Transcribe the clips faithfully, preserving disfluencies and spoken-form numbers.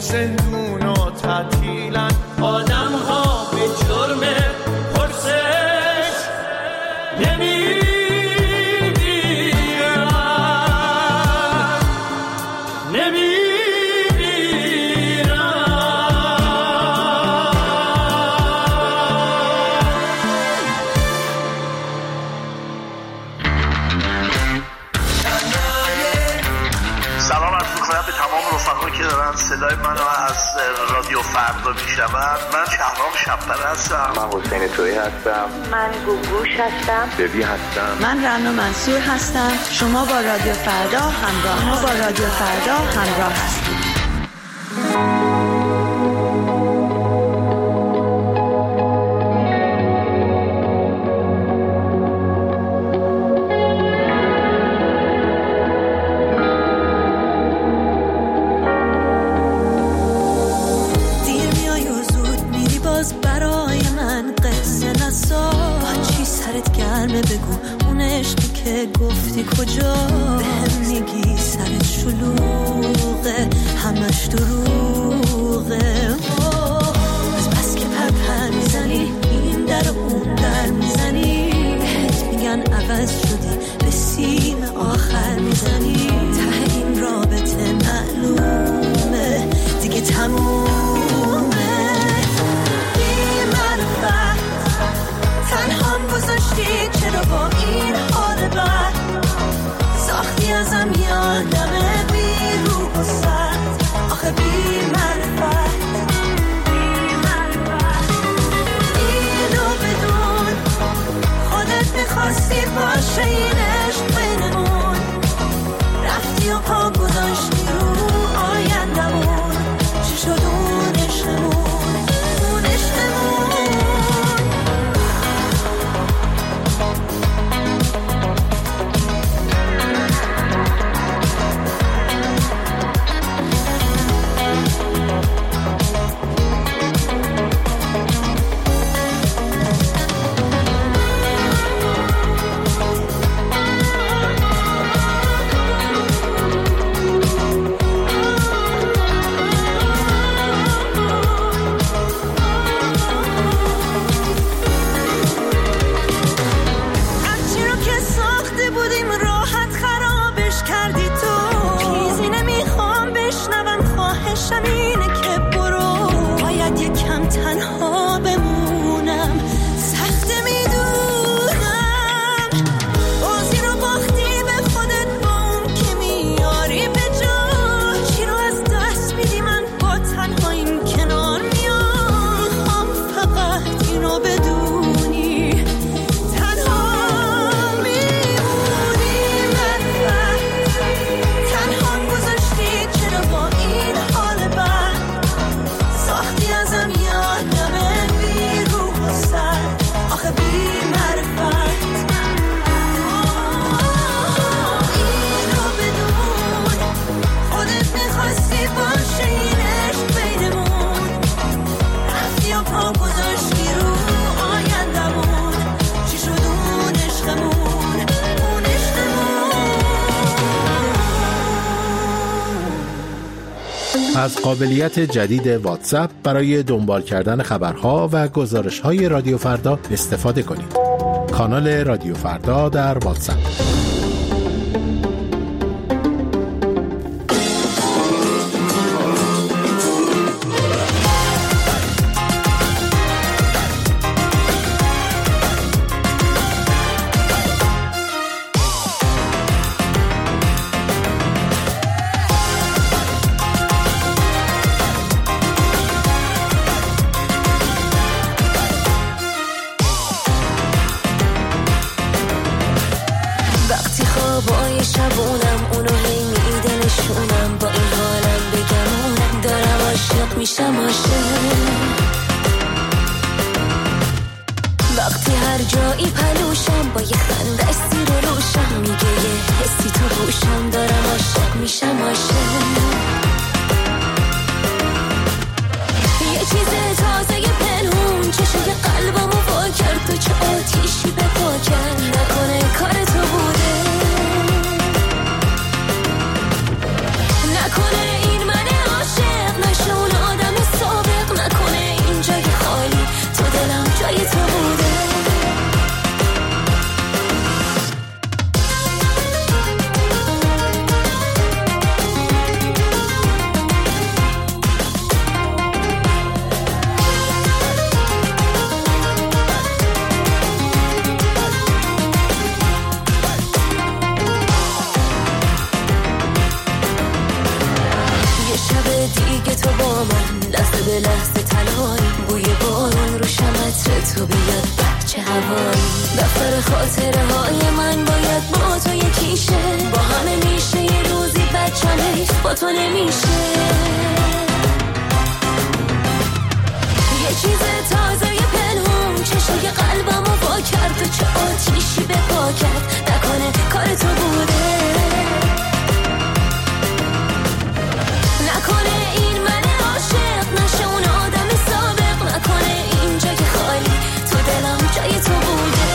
زندون و تعطیلن، آدم ها به جرم پرسش نمیگیرن نمیگیرن. سلام عرض می‌کنم به تمام رفقایی که دارن صدای منو از رادیو فردا میشنون. من شهرام شب‌پره هستم. من حسین تویی هستم. من گوگوش هستم. ببی هستم. من رنا منصور هستم. شما با رادیو فردا همراه شما با رادیو فردا همراه هستید. بگو اون عشقی که گفتی کجا، بهم میگی سرت شلوغه همش دروغه. از بس که پرپر میزنی این در اون در میزنی، بهت میگن عوض شدی به سیم آخر میزنی. ته این رابطه معلومه دیگه تمومه. بی معرفت تنهام گذاشتی، چرا با این حال بد ساختی ازم یادمه بی روح و سرد. آخه بی معرفت اینو بدون، خودت میخواستی باشه این عشق بینمون، رفتی و پا گذاشتی رو آیندمون. چی شد اون عشقمون اون عشقمون؟ تنها بمونم سخت میدونم، بازی رو باختی به خودت با اون که میاری به جا. چی رو از دست میدی من با تنهاییم کنار میام. میخوام فقط اینو بدونی تنها میمونی. من تنها گذاشتی، چرا با این حال بد ساختی ازم یادمه بی روح و سر. آخه بی معرفت اینو بدون، خودت میخواستی باشه این عشق بینمون، رفتی و پا گذاشتی رو آیندمون. چی شد اون عشقمون اون عشقمون؟ از قابلیت جدید واتساپ برای دنبال کردن خبرها و گزارش‌های رادیو فردا استفاده کنید. کانال رادیو فردا در واتساپ. خوابای شبونم اونو هی میده نشونم، با این حالم بگمونم دارم عاشق میشم عاشق. وقتی هر جایی پلوشم با یه خنده سیر روشم، میگه یه حسی تو گوشم دارم عاشق میشم عاشق. یه چیز تازه یه پنهون چشوی قلبمو وا کرد، تو چه آتیشی به پا کرد، نکنه کار تو بوده، نکنه این من عاشق نشون تو با من لحظه به لحظه تنهایی، بوی بارون رو شمتر تو بیاد بچه هوایی. دفتر خاطره های من باید با تو یکیشه، با همه میشه یه روزی بچم حیف با تو نمیشه. یه چیز تازه یه پنهون چشای قلبمو وا کرد و چه آتیشی به پا کرد، نکنه کار تو بوده، نکنه این من عاشق نشه اون آدم سابق، نکنه این جای خالی تو دلم جای تو بوده.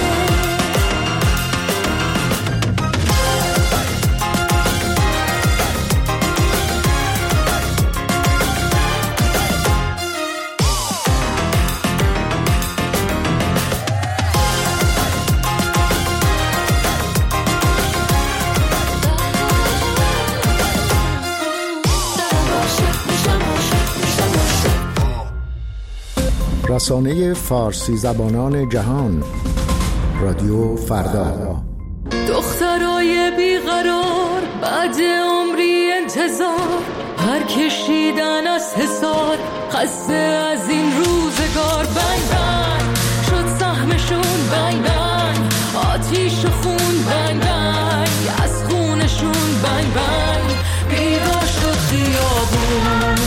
رسانه فارسی زبانان جهان، رادیو فردا. دخترای بیقرار بعد عمری انتظار، پر کشیدن از حصار، خسته از این روزگار. بنگ بنگ شد سهمشون، بنگ بنگ آتیش و خون، بنگ بنگ از خونشون، بنگ بنگ بیدار شد خیابون.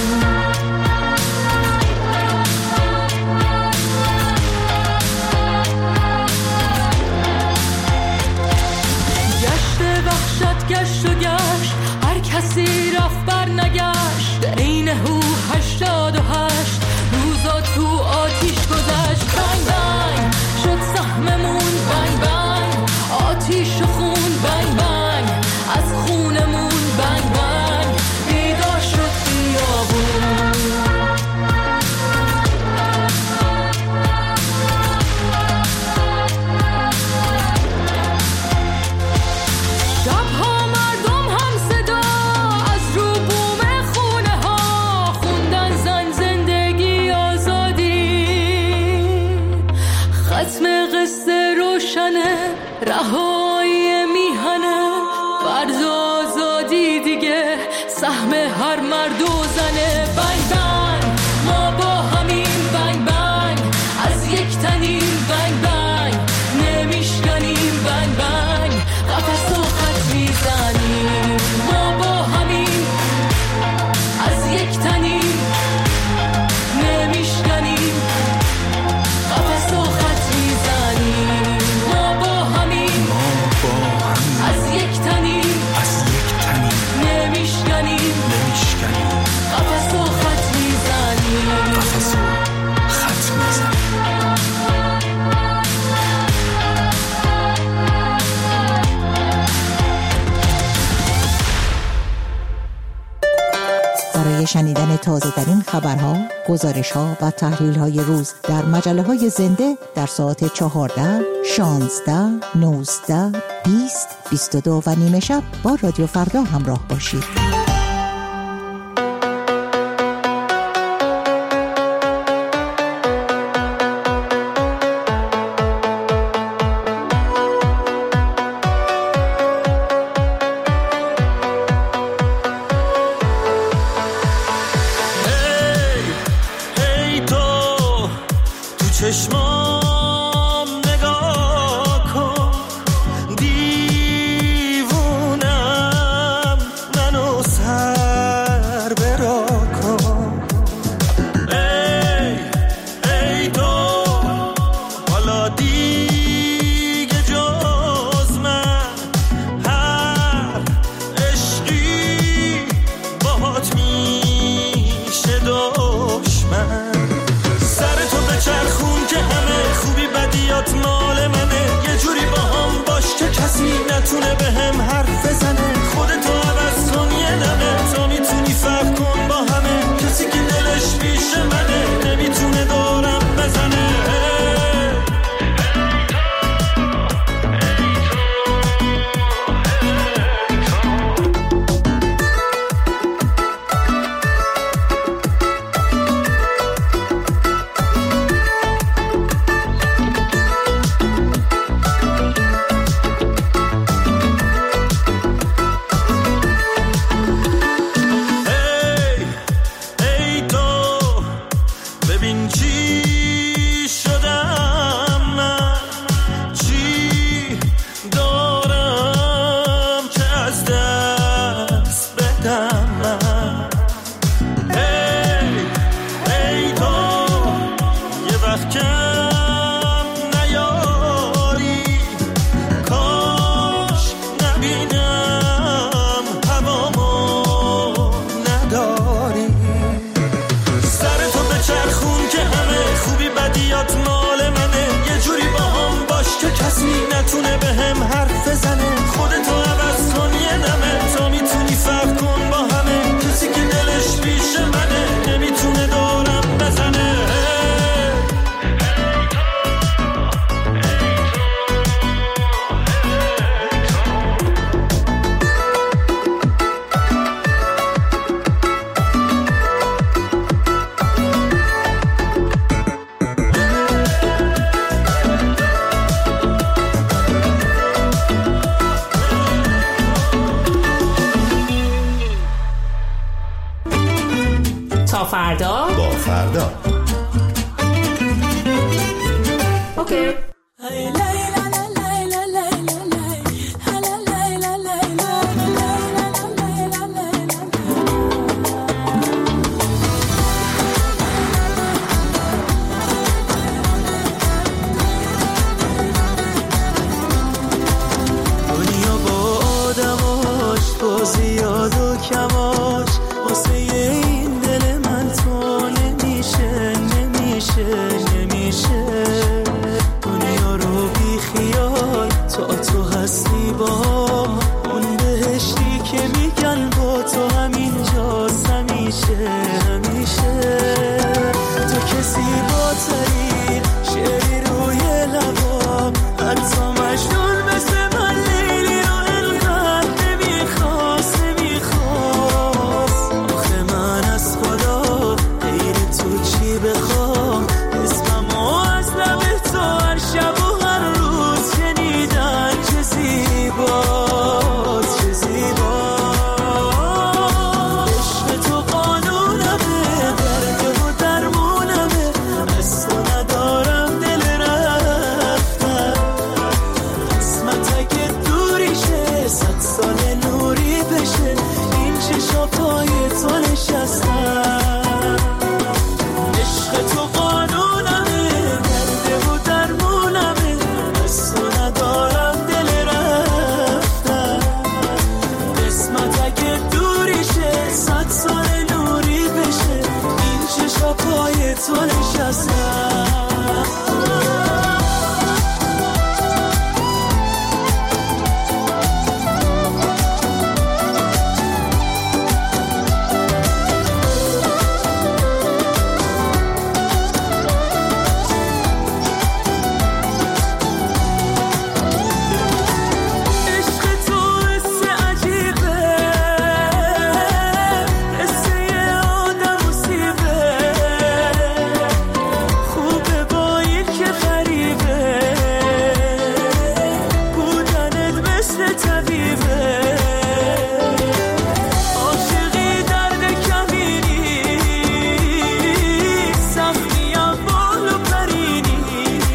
گشت و گشت هر کسی رفت بر نگشت، عین هو هشتاد و هشت روزا تو آتیش گذشت. بنگ بنگ شد سهممون، بنگ بنگ آتیش و خون، بنگ بنگ از خونمون، بنگ بنگ بیدار شد خیابون. رهایی میهنه فرض آزادی دیگه، سهم هر مرد و زنه. بنگ بنگ ما با همین، بنگ بنگ از یک تنیم، بنگ بنگ نمیشکنیم، بنگ بنگ قفس و خط میزنیم. ما با همین از یک تنیم، نمیشکنیم، قفس و خط میزنیم. از یک تنیم، از یک تنیم نمیشکنیم، نمیشکنیم قفس و خط میزنیم، قفس و خط میزنیم. برای شنیدن تازه ترین خبرها، گزارش‌ها و تحلیل‌های روز در مجله‌های زنده در ساعت چهارده، شانزده، نوزده، بیست، بیست و دو و نیمه شب با رادیو فردا همراه باشید. چشمام نگاه کن، دیوونم منو نمیتونه به هم حرف بزنه. خودتو عوض کن یه نمه، تو میتونی فرق کن با همه. کسی که دلش پیش منه نمیتونه دورم بزنه. تا فردا با فردا. اوکی. دنیا با آدماش، با زیاد و کماش، واسه این دل من تو نمیشه نمیشه نمیشه. دنیا رو بی خیال تا تو هستی با اون بهشتی که میگن با تو همینجاست همیشه همیشه. تو کسی با ترین شعری روی لبا، حتی مجنون مثل من لیلی رو انقدر نمیخواست نمیخواست. آخه من از خدا غیر تو چی بخوام؟ اسممو از لب تو هر شب و هر روز شنیدن چه زیباست چه زیباست. عشق تو قانونمه، درد و درمونمه، از تو ندارم دل رفتن. قسمت اگه دوری شه، صد سال نوری بشه، این چشا پای تو نشستن. عشق تو قانونمه، درد و درمونمه، از تو ندارم دل رفتن. قسمت اگه دوری شه، صد سال نوری بشه، این چشا پای تو نشستن. عشق تو حس عجیبه، حس یه آدم مصیبه. خوبه با این که غریبه، بودنت مثل طبیبه. عاشقی درد کمینی، سختیم بال و پرینی،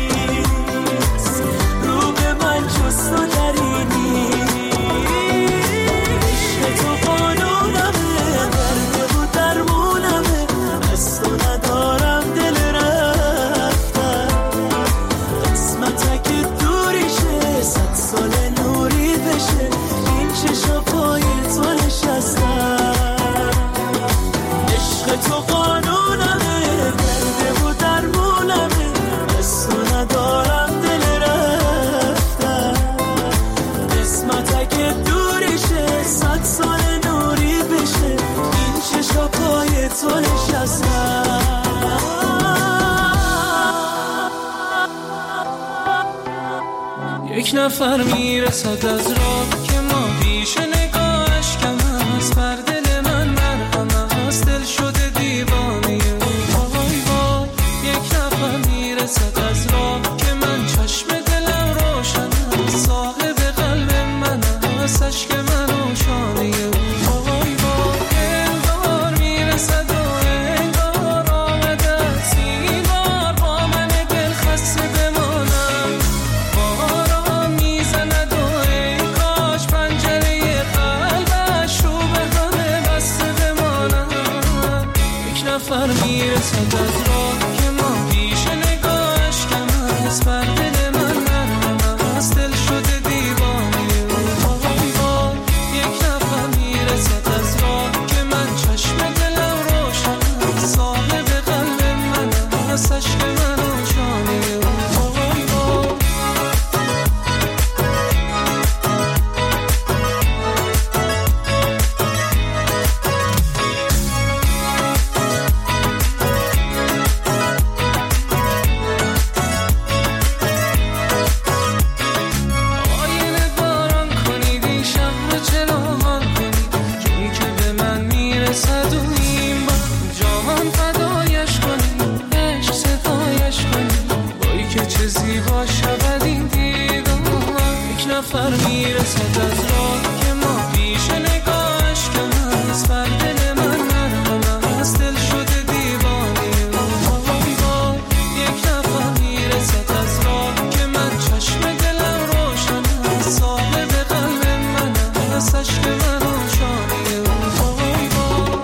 رو به من جست و درینی. عشق تو قانونمه، درد و درمونمه، از تو ندارم دل رفتن. قسمت اگه دوری شه، صد سال نوری بشه، این چشا پای تو نشستن. عشق تو قانونمه، درد و درمونمه، از تو ندارم دل رفتن. قسمت اگه دوری شه، صد سال نوری بشه، این چشا پای تو نشستن. یک نفر میرسد از راه که ما پیش نگاهش کم است. بر دل من مرهم است، دل شده دیوانه او. وای وای. یک نفر میرسد از راه که من چشم دلم روشن است. صاحب قلب من است، عشق من و شانه او. وای وای. انگار میرسد و انگار آمده است، این بار با من دل خسته بمانم. باران میزند و ای کاش پنجره قلبش رو به همه بسته بمانم. یک نفر میرسد از راه که ما پیش نگاهش کم است. بر دل من مرهم است، دل شده دیوانه او. وای وای. یک نفر میرسد از راه که من چشم دلم روشن است. صاحب قلب من است، عشق من و جانه او. وای وای. میرسد از راه که ما پیش نگاهش کم است، بر دل من مرهم است، دل شده دیوانه او. وای وای یک نفر میرسد از راه که من چشم دلم روشن است، صاحب قلب من است، عشق من آشانه او. وای وای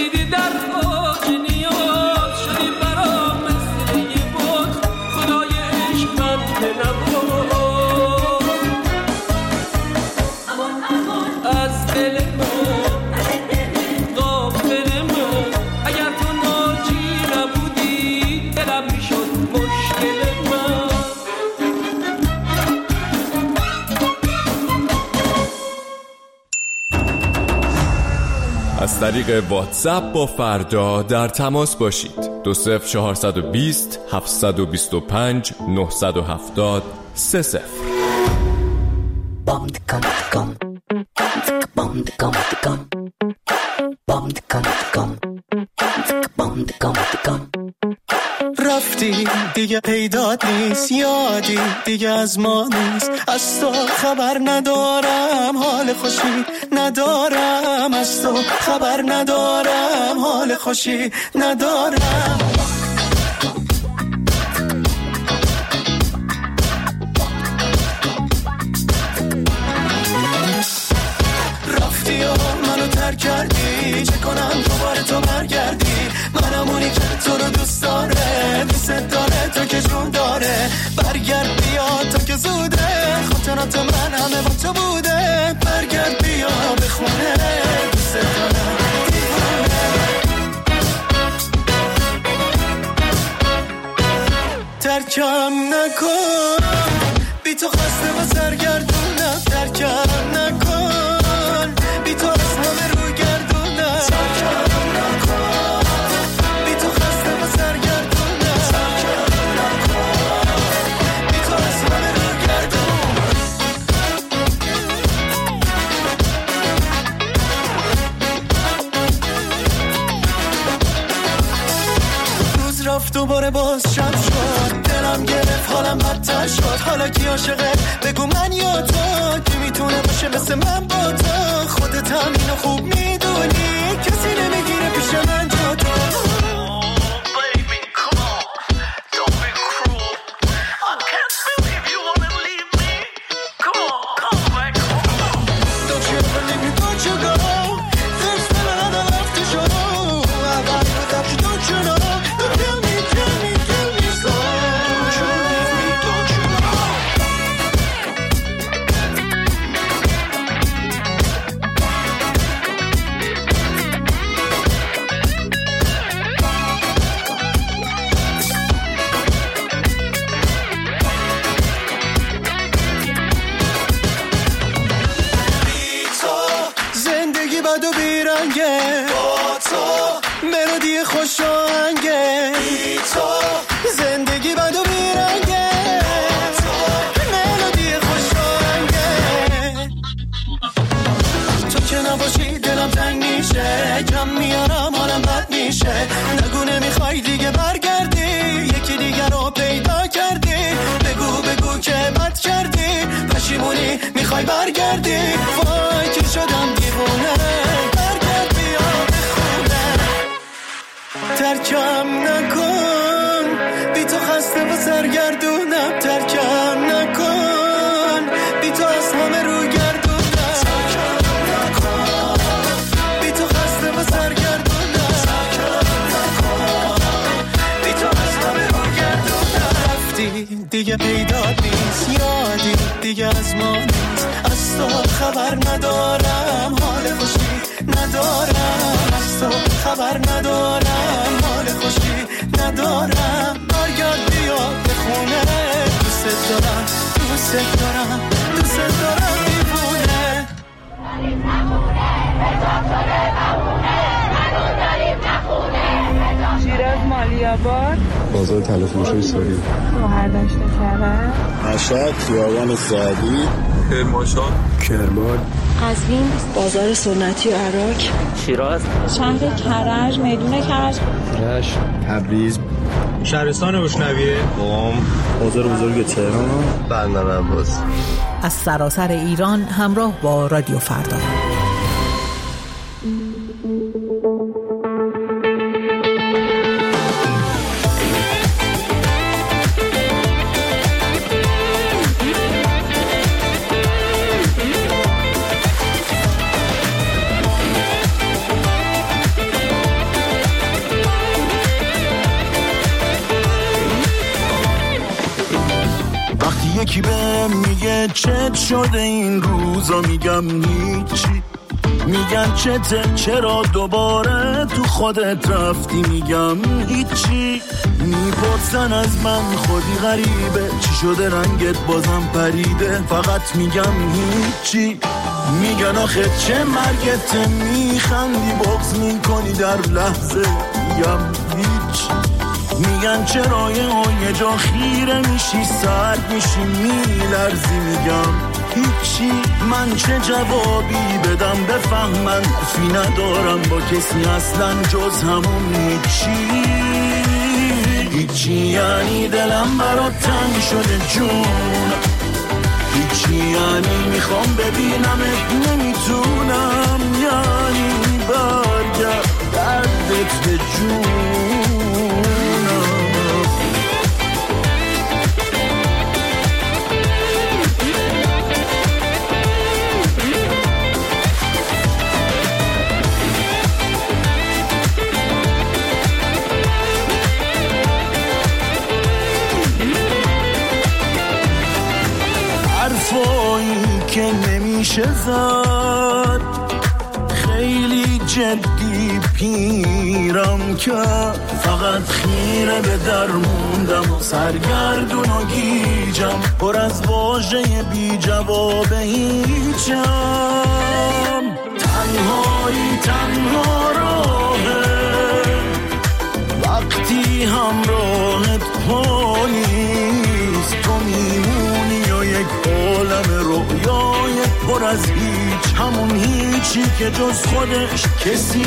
خدای من غافل من اگر تو ناجی نبودی دلم میشد مشکل من. از طریق واتساپ با فردا در تماس باشید. دو صفر چهارصد و بیست هفتصد و بیست و پنج نهصد و هفتاد سه صفر. رفتی دیگه پیدات نیست، یادی دیگه از ما نیست، از تو خبر ندارم، حال خوشی ندارم، از تو خبر ندارم، حال خوشی ندارم. رفتی و منو ترک کردی، چه کنم دوباره تو برگردی، منم اونی که تو رو دوست داره، دوست داره تو که جون داره، برگرد بیا تو که زوده، خاطرات من همه با تو بوده، برگرد بیا به خونه، دوست دارم دیوونه. ترکم نکن بی تو خسته و سرگردونم، ترکم نکن بی تو از همه رو گردونم، ترکم نکن بی تو خسته و سرگردونم، ترکم نکن بی تو از همه رو گردونم. روز رفت دوباره باز شب شد، دلم گرفت حالم بدتر شد، حالا کی عاشقه بگو من یا تو، کی میتونه باشه مثل من با تو، خودت هم اینو خوب میدونی، کسی نمیگیره پیش من جا تو. بد و بیرنگه، با تو ملودی خوش آهنگه، بی تو زندگی بد و بیرنگه، با تو ملودی خوش آهنگه. تو که نباشی دلم تنگ میشه، کم میارم حالم بد میشه، نگو نمیخوای دیگه برگردی، یکی دیگه رو پیدا کردی، بگو بگو که بد کردی، پشیمونی میخوای برگردی، وای که شدم دیوونه، برگرد بیا به خونه. ترکم نکن بی تو خسته و سرگردونم، ترکم نکن بی تو از همه رو گردونم، ترکم نکن بی تو خسته و سرگردونم، ترکم نکن بی تو از همه رو گردونم. رفتی دیگه پیدات نیست، یادی دیگه از ما نیست، از تو خبر ندارم، حال خوشی ندارم، از تو خبر ندارم، حال خوشی ندارم، برگرد بیا به خونه، دوست دارم دوست دارم دوست دارم دیوونه. داریم نخونه حساب شده بمونه، منو داریم نخونه. شیراز مالیاباد، بازار تلفروش های ساری، مهردشت کرم، مشهد خیابان سعدی، کرمانشاه، کرمان، قزوین، بازار سنتی و عراق، شیراز، شهر کرج، میدون کرج، رشت، تبریز، شهرستان روشنویه، قم، بازار بزرگ تهران، بندر عباس. از سراسر ایران همراه با رادیو فردا. یکی به میگه چت شده این روزا، میگم هیچی، میگن چته چرا دوباره تو خودت رفتی، میگم هیچی. میپرسن از من خودی غریبه چی شده رنگت بازم پریده، فقط میگم هیچی. میگن آخه چه مرگته، میخندی بغض میکنی در لحظه، میگم هیچ. میگن چرا یه جا خیره میشی سرد میشی میلرزی، میگم هیچی. من چه جوابی بدم بفهمن، فی ندارم با کسی اصلا جز همون هیچی. هیچی یعنی دلم برات تنگ شده جون، هیچی یعنی میخوام ببینمت نمیتونم، یعنی برگرد دردت به جونم. حرفایی که نمیشه زد، خیلی جدی پیرم کرد، فقط خیره به در موندم و سرگردون و گیجم، پر از واژه بی جواب هیچم. تنهایی تنها راهه وقتی همراهت پا نیست، تو میمونی و یک عالم رویای پر از هیچ، همون هیچی که جز خودش کسی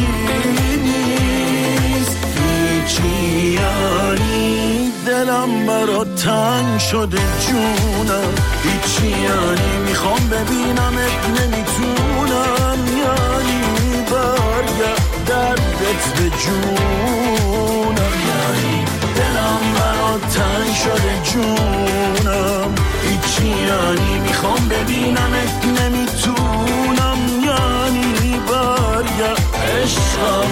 نیست. هیچی یعنی دلم برات تنگ شده جونم، هیچی یعنی میخوام ببینمت نمیتونم، یعنی برگرد دردت به جونم، یعنی دلم برات تنگ شده جونم، هیچی یعنی میخوام ببینمت نمیتونم، یعنی برگرد عشقم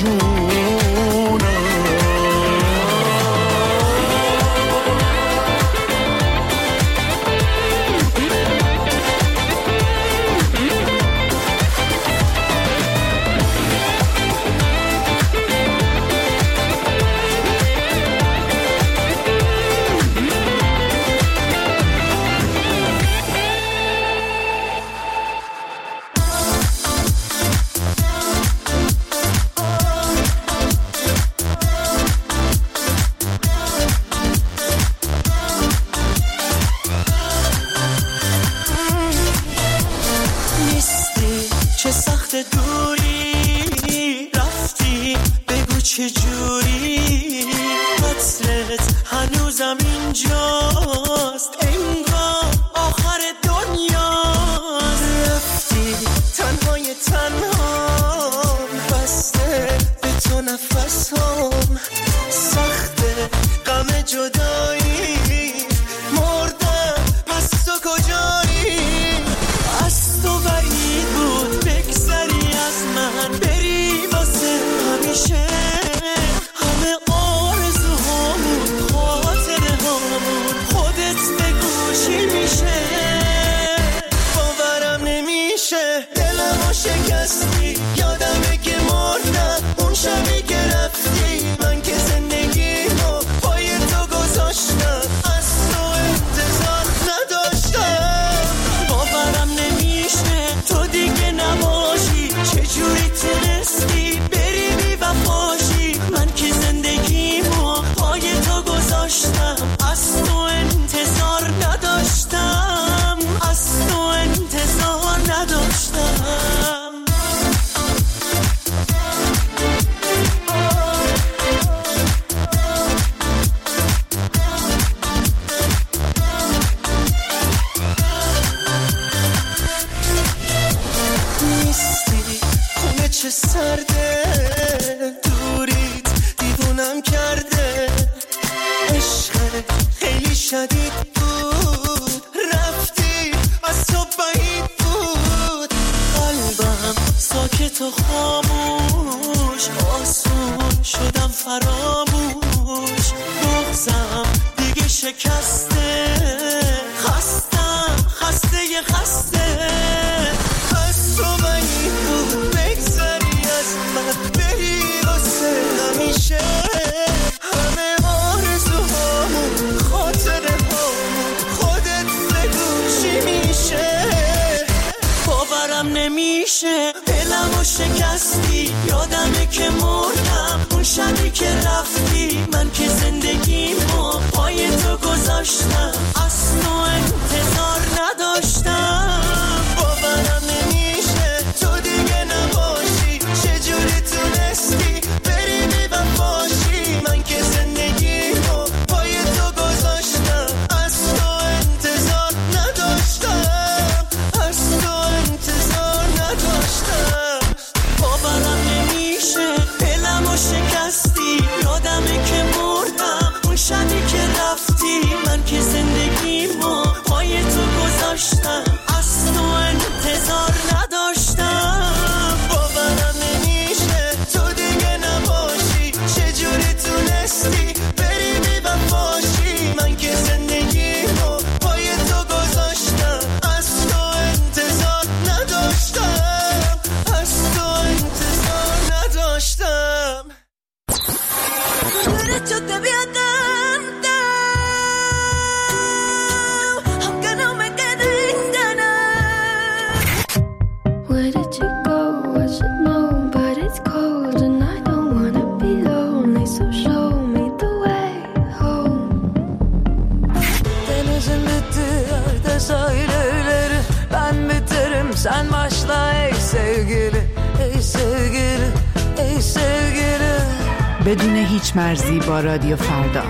جونم. خسته خسته از تو بعید بود، نمیشه دلمو شکستی یادمه که مردم اون شبی که رفتی من که زندگیمو پای تو گذاشتم از تو انتظار نداشتم باورم نمیشه تو دیگه نباشی چجوری تونستی بری بی وفاشی من که زندگیمو پای تو گذاشتم از تو انتظار نداشتم از تو انتظار نداشتم باورم نمیشه دلمو شکستی یادمه که مردم اون شبی که رفتی من که زندگیمو پای تو گذاشتم از تو انتظار نداشتم باورم نمیشه تو دیگه نباشی چجوری تونستی بری بی وفاشی من که زندگیمو پای تو گذاشتم از تو انتظار نداشتم از تو انتظار نداشتم derecho te voy a cantar aunque no me queden ganas. Where did you go? I should know, but it's cold and I don't wanna be lonely, so show me the way home. Denizin bitti yerde sahilleri ben biterim sen başla ey sevgili ey sevgili ey sevgili بدون هیچ مرزی با رادیو فردا.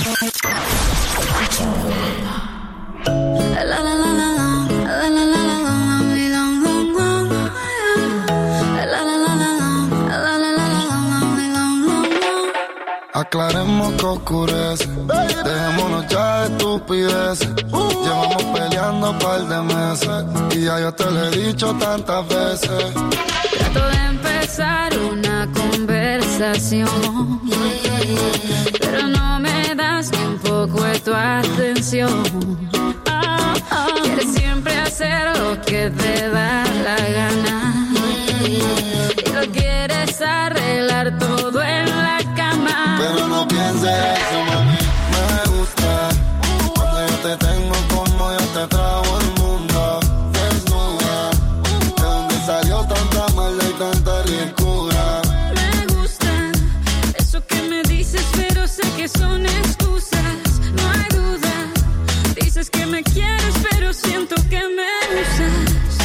Aclaremos que oscurece, dejémonos ya de estupideces. Llevamos peleando un par de meses y ya yo te lo he dicho tantas veces. Trato de empezar una conversación, pero no me das ni un poco de tu atención. Oh, oh. Quieres siempre hacer lo que te da la gana y lo quieres arreglar todo en la cama. Pero no pienses eso, mami, me gusta cuando yo te tengo como yo te trago el mundo desnuda. ¿De dónde salió tanta maldad y tanta ricura? Me gusta eso que me dices, pero sé que son excusas, no hay duda. Dices que me quieres, pero siento que me usas.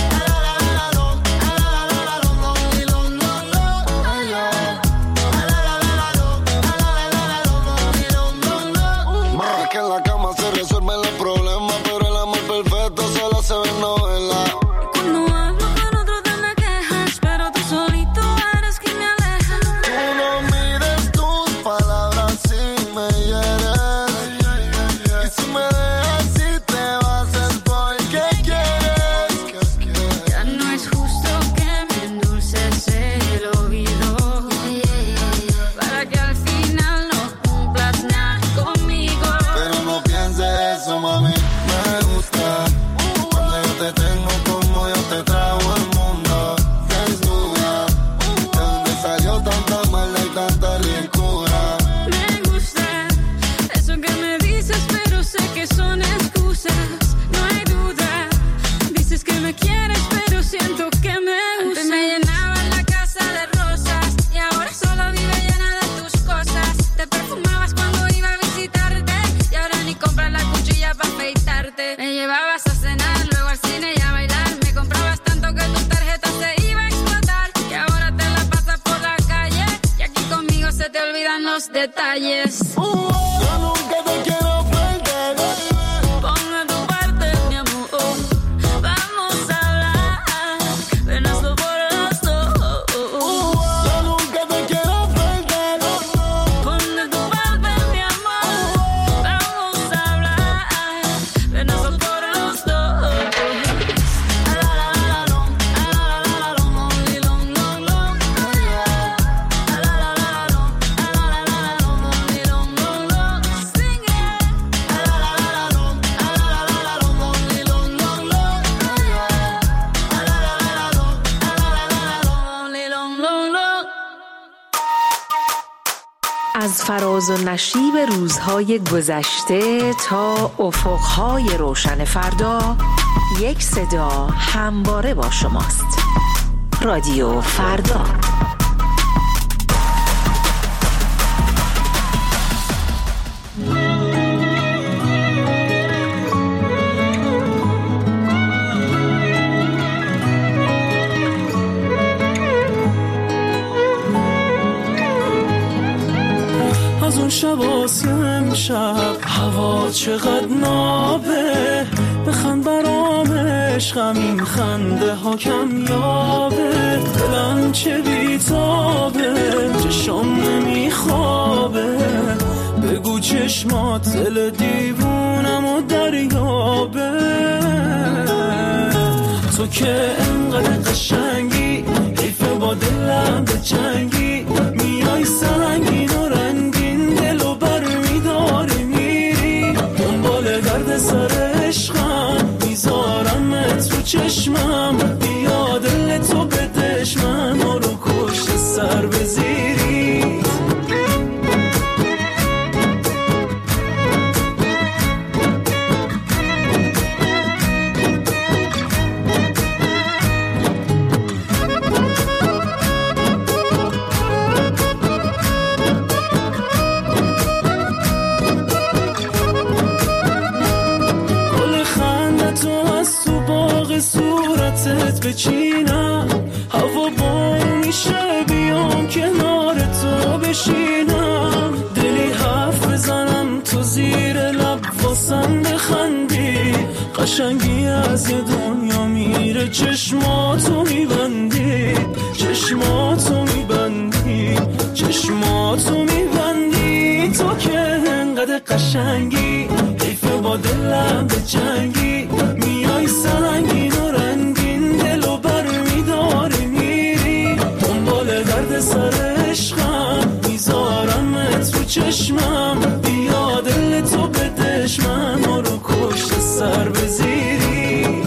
Detalles. Uh, yo nunca te quiero perder. Ponme tu parte, mi amor. Vamos a hablar. Ven, hazlo por los dos. Uh, yo nunca te quiero perder. Ponme tu parte, mi amor. Vamos a hablar. Ven, hazlo por los dos. از فراز و نشیب روزهای گذشته تا افقهای روشن فردا، یک صدا همواره با شماست. رادیو فردا. از اون شب واسه امشب هوا چقدر نابه، بخند برام عشقم این خنده ها کم یابه، دلم چه بیتابه چشم نمیخوابه، بگو چشمات دل دیوونم و دریابه، تو که انقدر قشنگی حیفه با دلم به جنگی، میای سنگین و رنگین دلو بر میداری میری، دنبال درد سر عشقم میذارمت رو چشمم، بیا دل تو به دشمن ما رو کشت سر بزیری. صورتت بچینم، هوا بارون میشه بیام کنار تو بشینم، دلی حرف بزنم تو زیر لب واسم بخندی، قشنگی از یه دنیا میره چشماتو میبندی، چشماتو میبندی، چشماتو میبندی، تو که انقدر قشنگی حیفه با دلم به جنگی، میای سنگین و رنگین دلو بر میداری میری، دنبال درد سر عشقم میذارمت رو چشمم، بیا دل تو به دشمن ما رو کشت سر بزیری.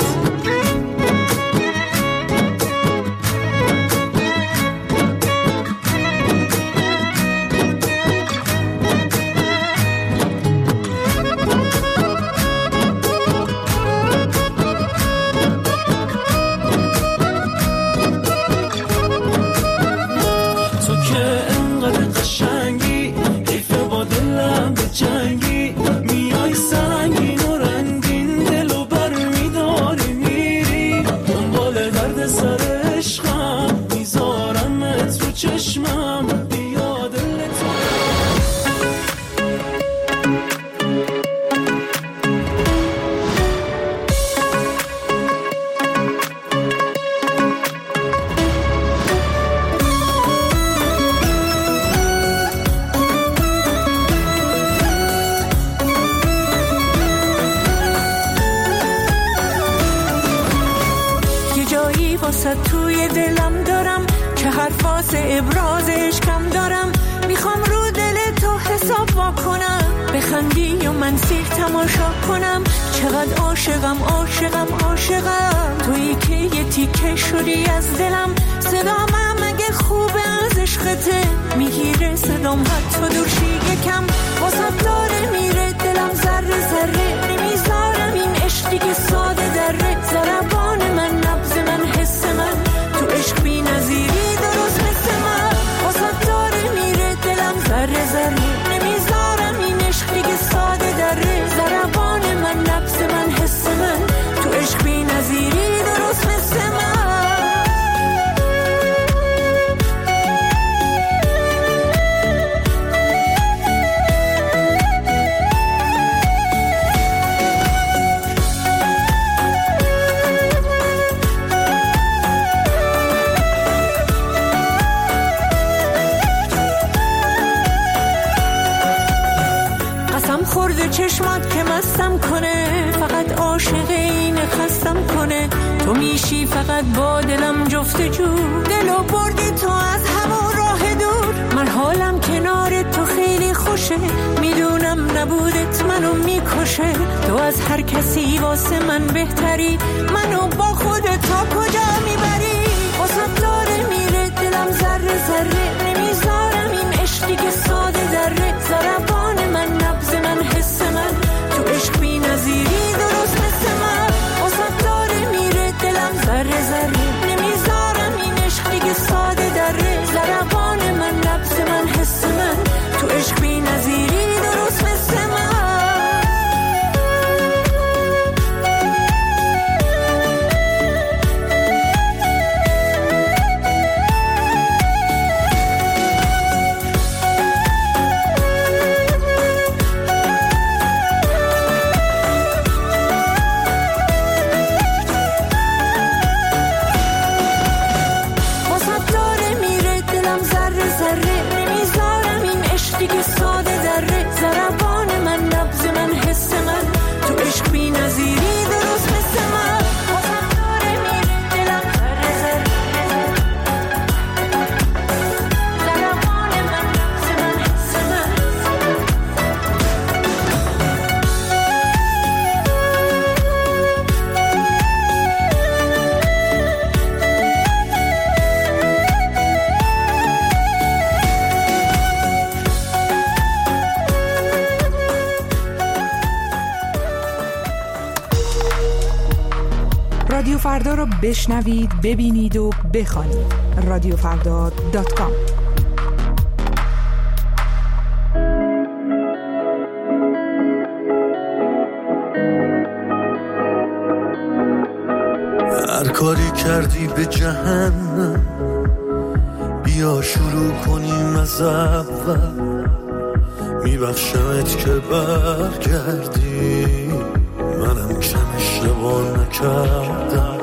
توی دلم دارم که حرف واسه ابراز عشقم دارم، میخوام رو دل تو حساب وا کنم، بخندی و من سیر تماشا کنم، چقدر عاشقم عاشقم عاشقم، تویی که یه تیکه شدی از دلم، صدام اگه خوبه از عشقته میگیره صدام حتی دورشی یکم، واسم داره میره دلم ذره ذره، نمیذارم این عشق دیگه ساده دره، ضربان من نبض من حس من تو عشق بی نظیری درست مثل من، واسه داره میره دلم ذره ذره، نمیذارم این عشق دیگه ساده دره، ضربان من نبض من حس من تو عشق بی نظیری درست مثل من. چشمات که مستم کنه، فقط عاشق این خستم کنه، تو میشی فقط با دلم جفت جو، دلو بردی تو از همون راه دور، من حالم کنار تو خیلی خوشه، میدونم نبودت منو میکشه، تو از هر کسی واسه من بهتری، منو با خودت تا کجا میبری، واسه داره میره دلم ذره ذره، نمیذارم این عشق دیگه ساده دره، ضربان من نبض من حس من تو عشق بی نظیری درست مثل من، واسه داره میره دلم ذره ذره، نمیذارم این فردا را بشنوید، ببینید و بخوانید. رادیو فردا دات کام. هر کاری کردی به جهنم، بیا شروع کنیم از اول. میبخشمت که برگردی، منم کم اشتباه نکردم.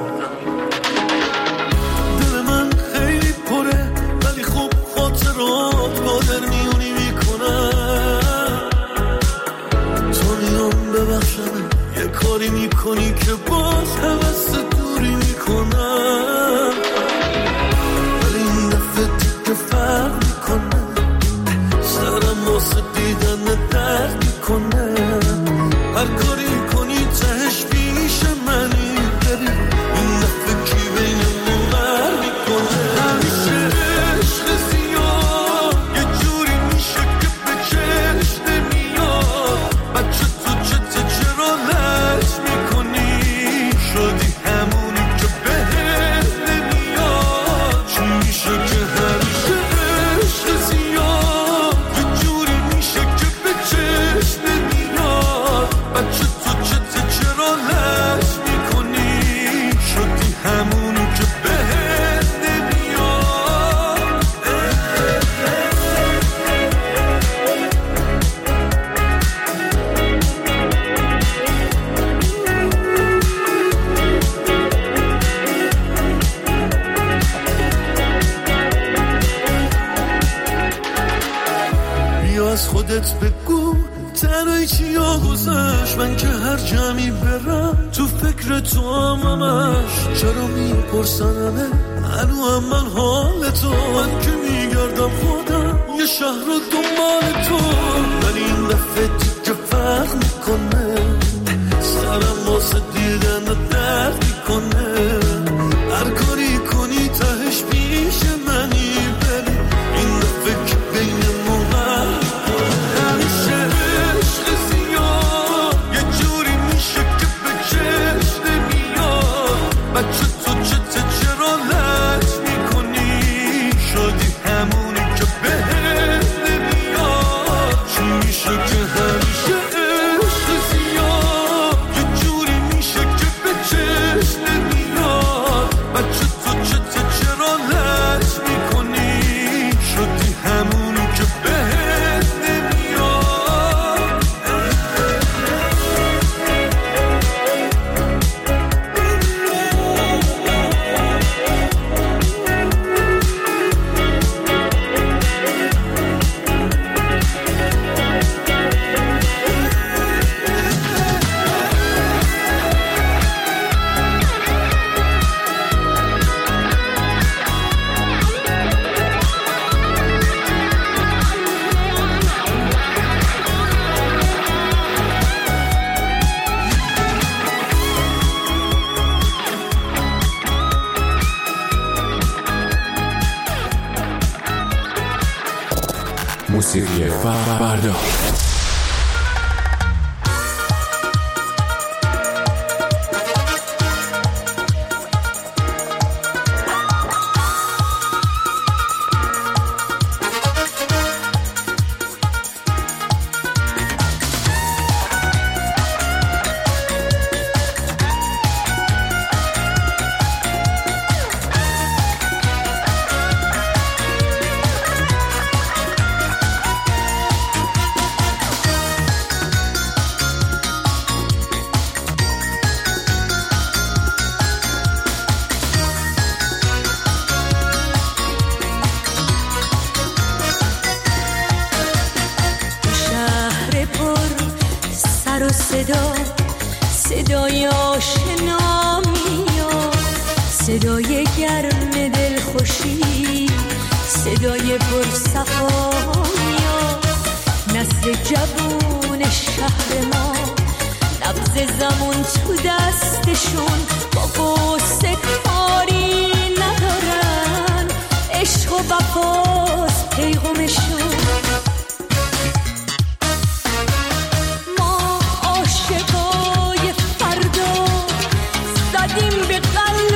دل من خیلی پره ولی خوب خاطرات قادر میونی میکنم. تو میام ببخشم یه کاری میکنی که باز حوث دوری میکنم. ولی این دفعه دیگه فرق میکنه، سرم واسه دیدن درد میکنه. هر کاری کنی تهش پیش منی، ببین این دفعه کی بینمون بر میکنه. همیشه عشق زیاد یه جوری میشه که به چشم نمیاد. بچه تو چته چرا لش میکنی، شدی همونی که بهت نمیاد. چی میشه که همیشه عشق زیاد یه جوری میشه که به چشم نمیاد. بچه تو چته چرا لش میکنی، شدی همونی که بهت نمیاد. بیا از خودت بگو تنهایی چیا گذشت. من که هر جمعی برم تو فکر تو هم همش. چرا میپرسن همه هنو هم من حال تو، من که میگردم خودم یه شهر رو دنبال تو. ولی این دفعه دیگه فرق میکنه، سرم واسه دیدن درد میکنه. هر کاری کنی تهش پیش منی، بلی این دفعه که بینمون بر میکنه. همیشه عشق زیاد یه جوری میشه که به چشم نمیاد. بچه تو چته چرا لش میکنی، شدی همونی که بهت نمیاد. چی میشه که همیشه عشق زیاد یه جوری میشه که به چشم نمیاد. بچه تو چته چرا لش میکنی، شدی همونی که بهت نمیاد. موسیقی فردا. صدا صدای آشنا میاد، صدای گرم دل خوشی، صدای پرصفا میاد. نسل جوون شهر ما نبض زمان تو دستشون، با قصه کاری ندارن، عشق و وفاست پیغامشون. ما عاشقای فردا زدیم به قلب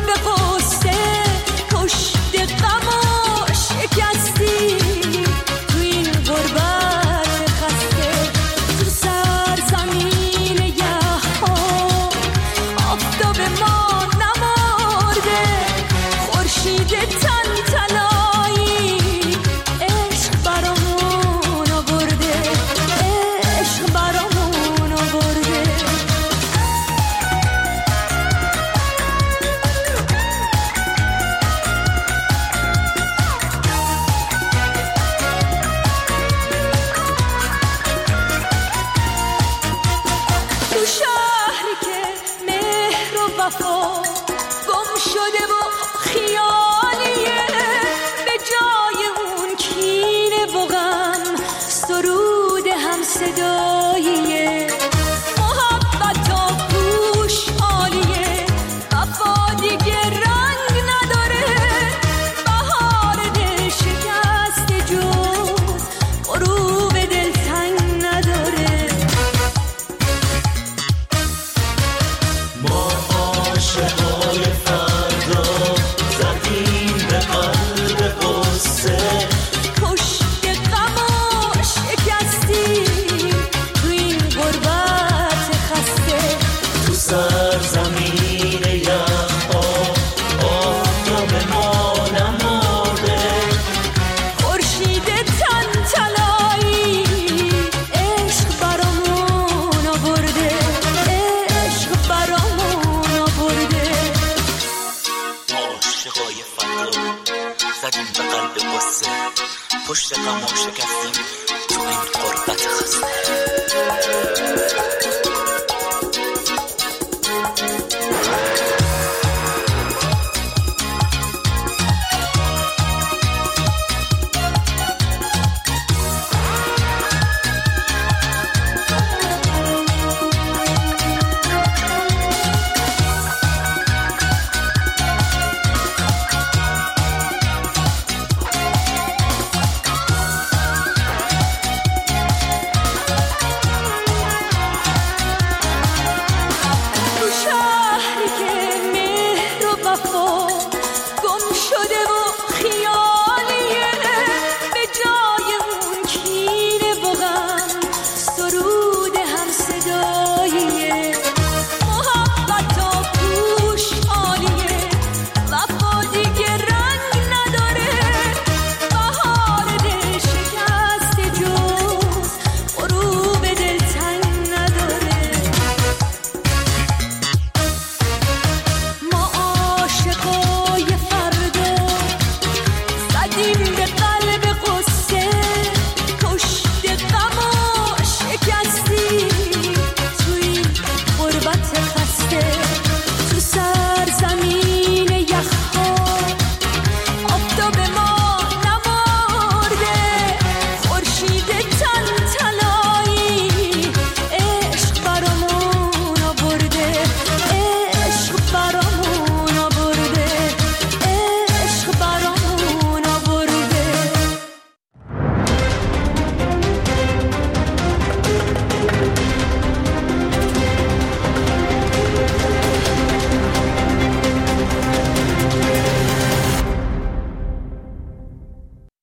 پشت غم و شکستیم تو این غربت خسته. زدیم